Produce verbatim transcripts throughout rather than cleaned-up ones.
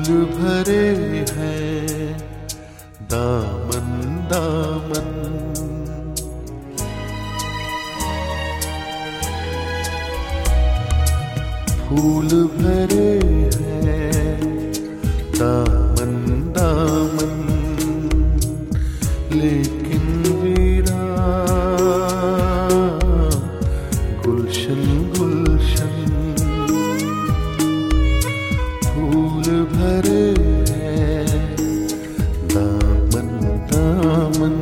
फूल भरे हैं दामन दामन, फूल भरे हैं दामन दामन, लेकिन वीरा गुलशन गुलशन, फूल भरे हैं दामन दामन।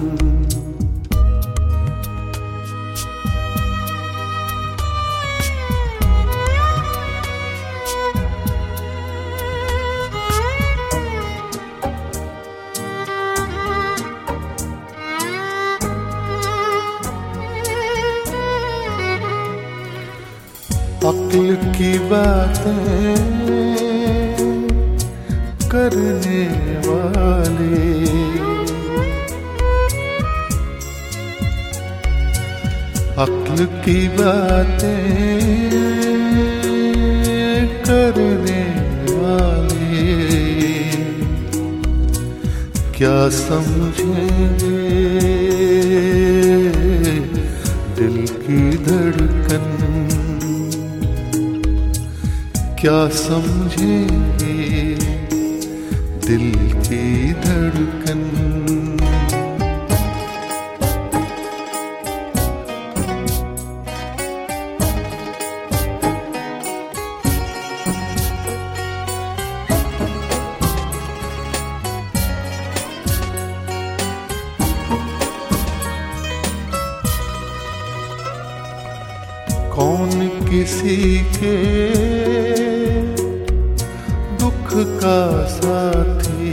अक्ल की बातें करने वाले, अक्ल की बातें करने वाले क्या समझेंगे दिल की धड़कन, क्या समझेंगे दिल की धड़कन। कौन किसी के दुख का साथी,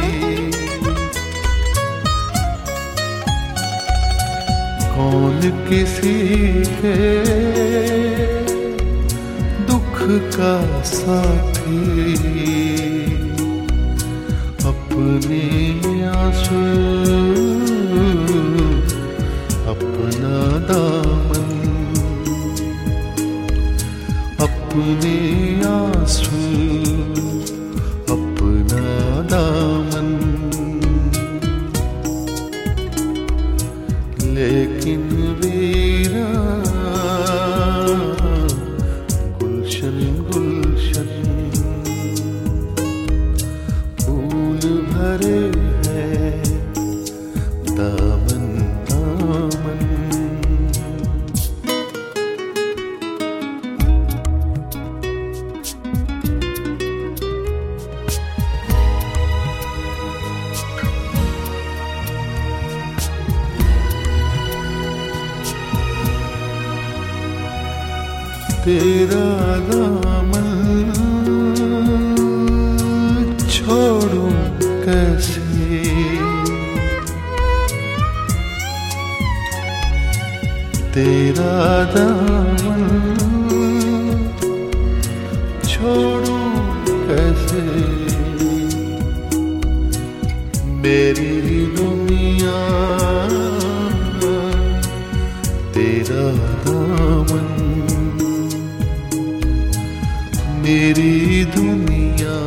कौन किसी के दुख का साथी, अपने आंसू अपना दामन, अपने आंसू अपना दामन, लेकिन वीरा गुलशन गुलशन, फूल भरे हैं दामन दामन। तेरा दामन छोड़ूं कैसे, तेरा दामन छोड़ूं कैसे, मेरी दुनिया तेरा दामन, मेरी दुनिया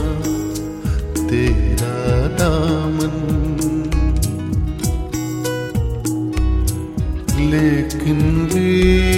तेरा दामन, लेकिन वे